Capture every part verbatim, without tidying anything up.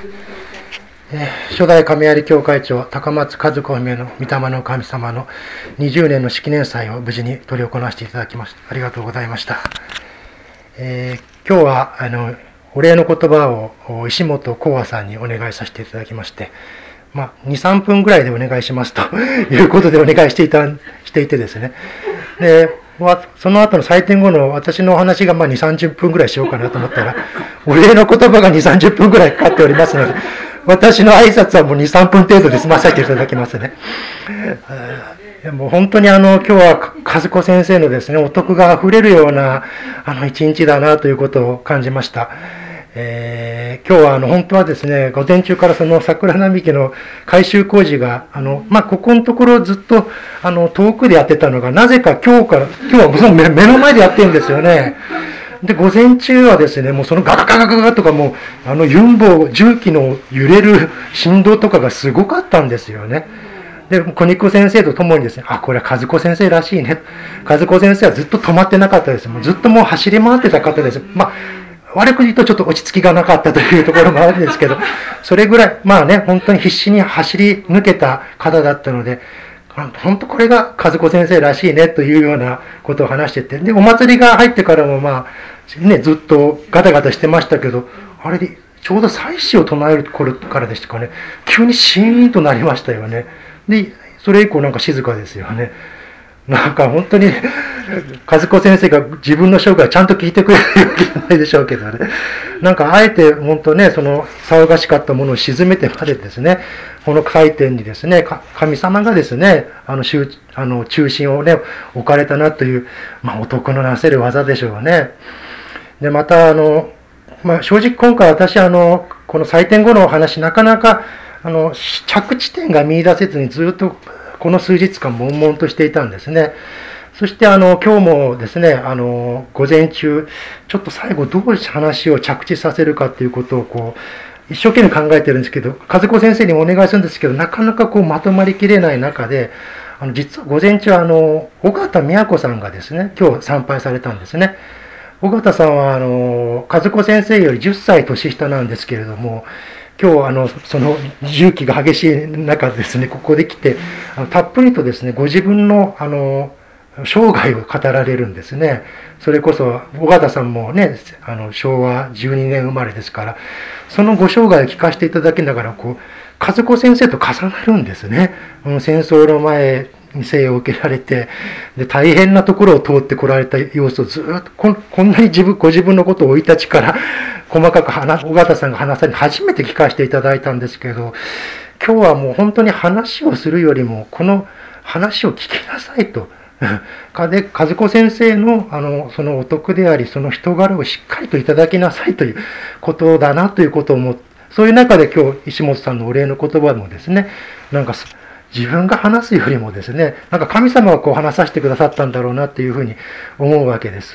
えー初代亀有教会長高松和子姫の御霊の神様のにじゅうねんの式年祭を無事に執り行わせていただきました。ありがとうございました。えー今日はあのお礼の言葉を石本幸和さんにお願いさせていただきまして、まあ、に、さんぷんぐらいでお願いしますということでお願いしていたしていてですね。でその後の採点後の私のお話がまあに、さんじゅっぷんぐらいしようかなと思ったら、お礼の言葉がに、さんじゅっぷんぐらいかかっておりますので、私の挨拶はもうに、さんぷん程度で済ませていただきますね。もう本当にあの今日は和子先生のですね、お徳があふれるようなあの一日だなということを感じました。えー、今日はあの本当はですね、午前中からその桜並木の改修工事があの、まあ、ここのところずっとあの遠くでやってたのが、なぜか今日から今日はその目の前でやってるんですよね。で午前中はですね、もうそのガガガガガガとかもうあのユンボ重機の揺れる振動とかがすごかったんですよね。で、小肉先生と共にですね、あ、これは和子先生らしいね。和子先生はずっと止まってなかったです。もうずっともう走り回ってた方です。まあ、悪く言うとちょっと落ち着きがなかったというところもあるんですけど、それぐらい、まあね、本当に必死に走り抜けた方だったので、本当これが和子先生らしいねというようなことを話してて、で、お祭りが入ってからもまあ、ね、ずっとガタガタしてましたけど、あれで、ちょうど祭祀を唱える頃からでしたかね、急にシーンとなりましたよね。で、それ以降なんか静かですよね。なんか本当に、和子先生が自分の生涯をちゃんと聞いてくれるわけじゃないでしょうけどね。なんかあえて本当ね、その騒がしかったものを鎮めてまでですね、この回転にですね、神様がですね、あの中あの中心をね、置かれたなという、まあ、お得のなせる技でしょうね。で、また、あの、まあ、正直今回私、あの、この採点後のお話、なかなか、あの、着地点が見出せずにずっとこの数日間悶々としていたんですね。そしてあの今日もですね、あの午前中、ちょっと最後どう話を着地させるかということをこう一生懸命考えてるんですけど、和子先生にもお願いするんですけど、なかなかこうまとまりきれない中で、あの実は午前中、あの尾形都さんがですね、今日参拝されたんですね。尾形さんはあの和子先生よりじゅっさい年下なんですけれども、今日あのその重機が激しい中ですね、ここで来て、あのたっぷりとですね、ご自分のあの生涯を語られるんですね。それこそ尾形さんもね、あのしょうわじゅうにねん生まれですから、そのご生涯を聞かせていただきながら、こう和子先生と重なるんですね。戦争の前に生を受けられて、で大変なところを通ってこられた様子をずっと こ, こんなに自分ご自分のことを生い立ちから細かく話尾形さんが話されて初めて聞かせていただいたんですけど、今日はもう本当に話をするよりもこの話を聞きなさいと。で和子先生のあのそのお徳でありその人柄をしっかりといただきなさいということだなということを思って、そういう中で今日石本さんのお礼の言葉もですね、なんか自分が話すよりもですね、なんか神様がこう話させてくださったんだろうなというふうに思うわけです。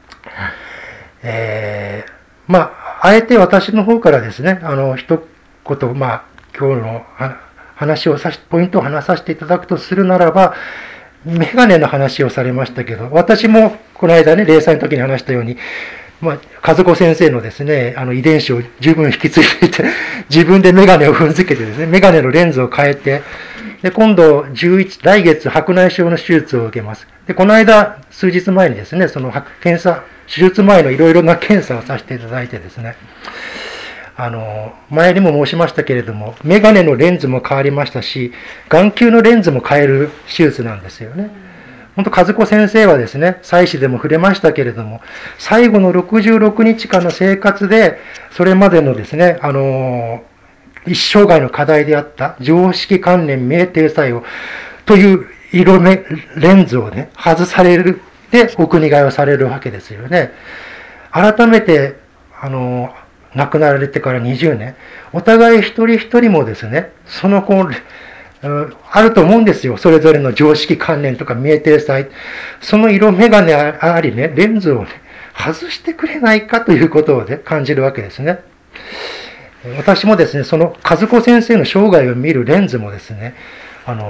えー、まあ、あえて私の方からですね、あの、一言、まあ、今日の話をさし、ポイントを話させていただくとするならば、メガネの話をされましたけど、私もこの間ね、例祭の時に話したように、まあ、和子先生のですね、あの遺伝子を十分引き継いでいて、自分でメガネを踏んづけてですね、メガネのレンズを変えて、で、今度じゅういち、来月白内障の手術を受けます。で、この間、数日前にですね、その検査、手術前のいろいろな検査をさせていただいてですね、あの、前にも申しましたけれども、メガネのレンズも変わりましたし、眼球のレンズも変える手術なんですよね。本当、和子先生はですね、祭祀でも触れましたけれども、最後のろくじゅうろくにちかんの生活で、それまでのですね、あの、一生涯の課題であった常識観念明定作用という色目、レンズをね、外される、で、お国替えをされるわけですよね。改めて、あの、亡くなられてからにじゅうねん、お互い一人一人もですね、そのこう、あると思うんですよ。それぞれの常識観念とか明定祭。その色眼鏡ありね、レンズをね、外してくれないかということをね、感じるわけですね。私もですね、その和子先生の生涯を見るレンズもですね、あの、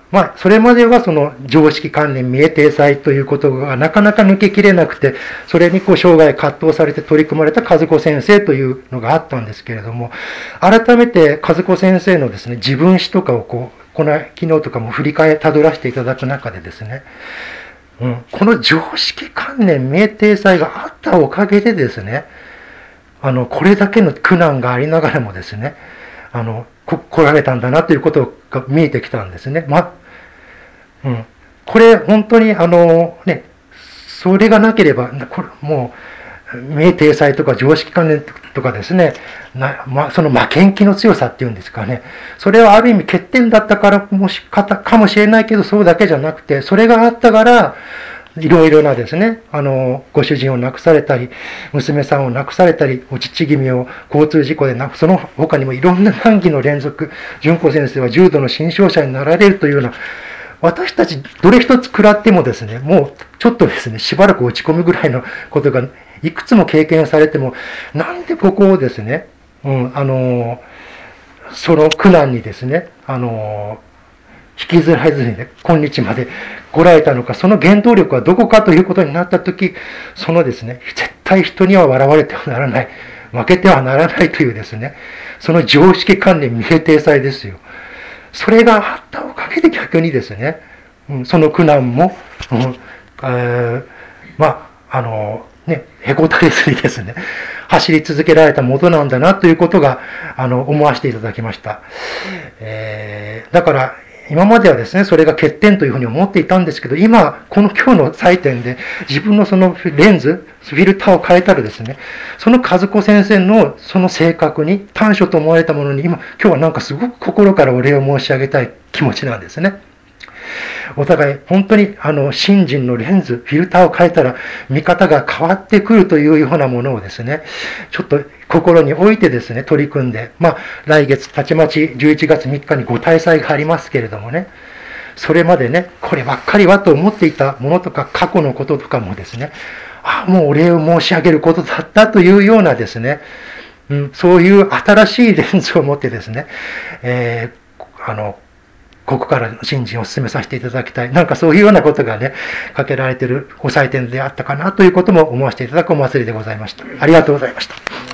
まあ、それまではその常識観念、見え体裁ということがなかなか抜けきれなくて、それにこう生涯葛藤されて取り組まれた和子先生というのがあったんですけれども、改めて和子先生のですね、自分史とかをこう、この昨日とかも振り返、たどらせていただく中でですね、うん、この常識観念、明体裁があったおかげでですね、あの、これだけの苦難がありながらもですね、あの、こ来られたんだなということが見えてきたんですね。ま、うん。これ、本当に、あの、ね、それがなければ、これもう、明体裁とか常識観念とかですね、なま、その負けん気の強さっていうんですかね、それはある意味欠点だったからもしかたかもしれないけど、そうだけじゃなくて、それがあったから、いろいろなですね、あの、ご主人を亡くされたり、娘さんを亡くされたり、お父君を交通事故で亡く、その他にもいろんな難儀の連続、純子先生は重度の新傷者になられるというような、私たちどれ一つ食らってもですね、もうちょっとですね、しばらく落ち込むぐらいのことがいくつも経験されても、なんでここをですね、うん、あの、その苦難にですね、あの、引きずられずにね、今日まで来られたのか、その原動力はどこかということになったとき、そのですね、絶対人には笑われてはならない、負けてはならないというですね、その常識観念、明体裁ですよ。それがあったおかげで逆にですね、うん、その苦難も、うんえー、まあ、あの、ね、へこたれずにですね、走り続けられたもとなんだなということが、あの、思わせていただきました。えー、だから、今まではですね、それが欠点というふうに思っていたんですけど、今、この今日の採点で、自分のそのレンズ、フィルターを変えたらですね、その和子先生のその性格に、短所と思われたものに、今、今日はなんかすごく心からお礼を申し上げたい気持ちなんですね。お互い、本当に、あの、信心のレンズ、フィルターを変えたら、見方が変わってくるというようなものをですね、ちょっと心に置いてですね、取り組んで、まあ、来月、たちまちじゅういちがつみっかにご大祭がありますけれどもね、それまでね、こればっかりはと思っていたものとか、過去のこととかもですね、ああ、もうお礼を申し上げることだったというようなですね、うん、そういう新しいレンズを持ってですね、えー、あの、ここから新人を進めさせていただきたい。なんかそういうようなことがね、かけられているご採点であったかなということも思わせていただくお祭りでございました。ありがとうございました。